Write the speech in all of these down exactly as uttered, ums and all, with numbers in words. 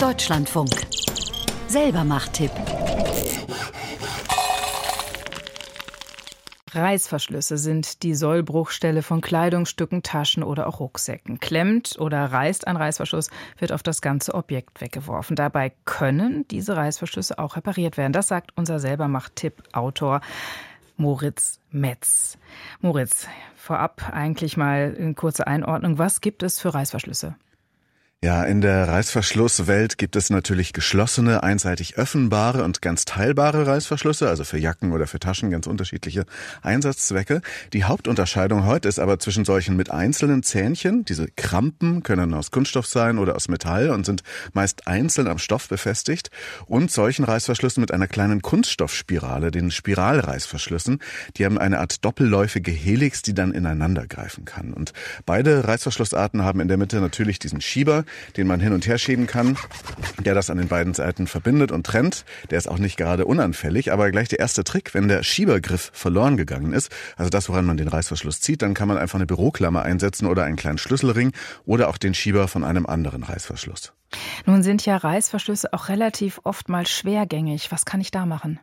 Deutschlandfunk. Selbermacht-Tipp. Reißverschlüsse sind die Sollbruchstelle von Kleidungsstücken, Taschen oder auch Rucksäcken. Klemmt oder reißt ein Reißverschluss, wird auf das ganze Objekt weggeworfen. Dabei können diese Reißverschlüsse auch repariert werden. Das sagt unser Selbermacht-Tipp-Autor Moritz Metz. Moritz, vorab eigentlich mal eine kurze Einordnung. Was gibt es für Reißverschlüsse? Ja, in der Reißverschlusswelt gibt es natürlich geschlossene, einseitig öffnbare und ganz teilbare Reißverschlüsse, also für Jacken oder für Taschen ganz unterschiedliche Einsatzzwecke. Die Hauptunterscheidung heute ist aber zwischen solchen mit einzelnen Zähnchen, diese Krampen können aus Kunststoff sein oder aus Metall und sind meist einzeln am Stoff befestigt, und solchen Reißverschlüssen mit einer kleinen Kunststoffspirale, den Spiralreißverschlüssen. Die haben eine Art doppelläufige Helix, die dann ineinander greifen kann. Und beide Reißverschlussarten haben in der Mitte natürlich diesen Schieber, den man hin und her schieben kann, der das an den beiden Seiten verbindet und trennt. Der ist auch nicht gerade unanfällig, aber gleich der erste Trick: wenn der Schiebergriff verloren gegangen ist, also das, woran man den Reißverschluss zieht, dann kann man einfach eine Büroklammer einsetzen oder einen kleinen Schlüsselring oder auch den Schieber von einem anderen Reißverschluss. Nun sind ja Reißverschlüsse auch relativ oft mal schwergängig. Was kann ich da machen?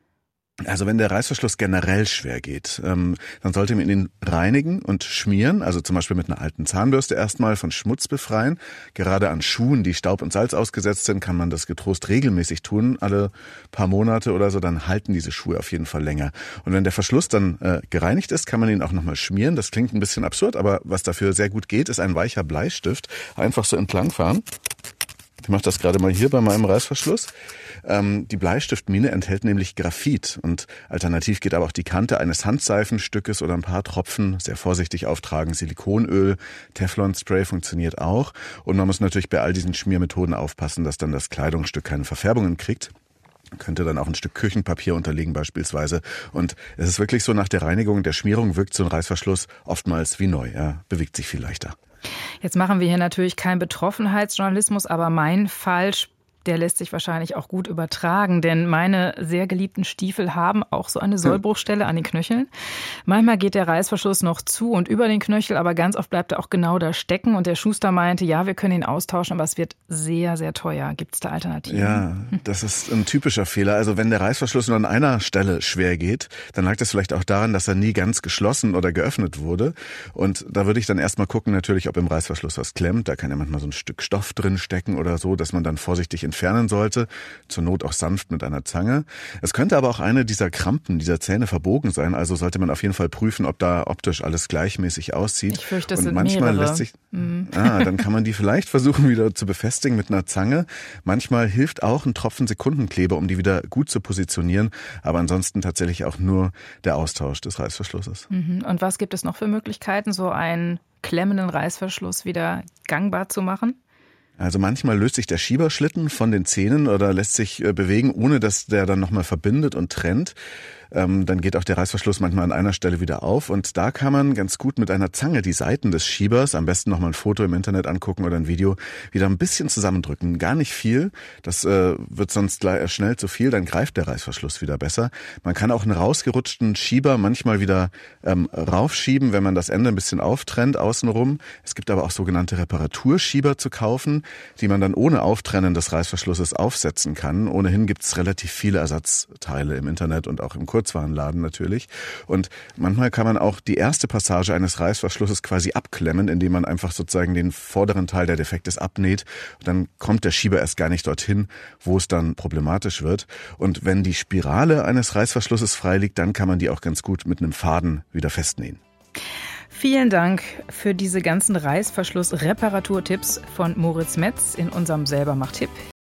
Also wenn der Reißverschluss generell schwer geht, ähm, dann sollte man ihn reinigen und schmieren, also zum Beispiel mit einer alten Zahnbürste erstmal von Schmutz befreien. Gerade an Schuhen, die Staub und Salz ausgesetzt sind, kann man das getrost regelmäßig tun, alle paar Monate oder so, dann halten diese Schuhe auf jeden Fall länger. Und wenn der Verschluss dann äh, gereinigt ist, kann man ihn auch nochmal schmieren. Das klingt ein bisschen absurd, aber was dafür sehr gut geht, ist ein weicher Bleistift. Einfach so entlangfahren. Ich mache das gerade mal hier bei meinem Reißverschluss. Ähm, die Bleistiftmine enthält nämlich Graphit, und alternativ geht aber auch die Kante eines Handseifenstückes oder ein paar Tropfen sehr vorsichtig auftragen. Silikonöl, Teflonspray funktioniert auch, und man muss natürlich bei all diesen Schmiermethoden aufpassen, dass dann das Kleidungsstück keine Verfärbungen kriegt. Könnte dann auch ein Stück Küchenpapier unterlegen beispielsweise. Und es ist wirklich so, nach der Reinigung, der Schmierung wirkt so ein Reißverschluss oftmals wie neu. Er bewegt sich viel leichter. Jetzt machen wir hier natürlich keinen Betroffenheitsjournalismus, aber mein Fall, der lässt sich wahrscheinlich auch gut übertragen, denn meine sehr geliebten Stiefel haben auch so eine Sollbruchstelle an den Knöcheln. Manchmal geht der Reißverschluss noch zu und über den Knöchel, aber ganz oft bleibt er auch genau da stecken, und der Schuster meinte, ja, wir können ihn austauschen, aber es wird sehr, sehr teuer. Gibt es da Alternativen? Ja, das ist ein typischer Fehler. Also wenn der Reißverschluss nur an einer Stelle schwer geht, dann lag das vielleicht auch daran, dass er nie ganz geschlossen oder geöffnet wurde. Und da würde ich dann erstmal gucken, natürlich, ob im Reißverschluss was klemmt. Da kann ja manchmal so ein Stück Stoff drin stecken oder so, dass man dann vorsichtig entfernen sollte, zur Not auch sanft mit einer Zange. Es könnte aber auch eine dieser Krampen, dieser Zähne verbogen sein, also sollte man auf jeden Fall prüfen, ob da optisch alles gleichmäßig aussieht. Ich fürchte, es Und sind manchmal mehrere. lässt sich, mhm. ah, dann kann man die vielleicht versuchen wieder zu befestigen mit einer Zange. Manchmal hilft auch ein Tropfen Sekundenkleber, um die wieder gut zu positionieren, aber ansonsten tatsächlich auch nur der Austausch des Reißverschlusses. Mhm. Und was gibt es noch für Möglichkeiten, so einen klemmenden Reißverschluss wieder gangbar zu machen? Also manchmal löst sich der Schieberschlitten von den Zähnen oder lässt sich äh, bewegen, ohne dass der dann nochmal verbindet und trennt. Ähm, dann geht auch der Reißverschluss manchmal an einer Stelle wieder auf, und da kann man ganz gut mit einer Zange die Seiten des Schiebers, am besten nochmal ein Foto im Internet angucken oder ein Video, wieder ein bisschen zusammendrücken. Gar nicht viel, das äh, wird sonst gleich schnell zu viel, dann greift der Reißverschluss wieder besser. Man kann auch einen rausgerutschten Schieber manchmal wieder ähm, raufschieben, wenn man das Ende ein bisschen auftrennt außenrum. Es gibt aber auch sogenannte Reparaturschieber zu kaufen, die man dann ohne Auftrennen des Reißverschlusses aufsetzen kann. Ohnehin gibt es relativ viele Ersatzteile im Internet und auch im Kurzwarenladen natürlich. Und manchmal kann man auch die erste Passage eines Reißverschlusses quasi abklemmen, indem man einfach sozusagen den vorderen Teil, der defekt ist, abnäht. Und dann kommt der Schieber erst gar nicht dorthin, wo es dann problematisch wird. Und wenn die Spirale eines Reißverschlusses frei liegt, dann kann man die auch ganz gut mit einem Faden wieder festnähen. Vielen Dank für diese ganzen Reißverschluss-Reparaturtipps von Moritz Metz in unserem Selbermacht-Tipp.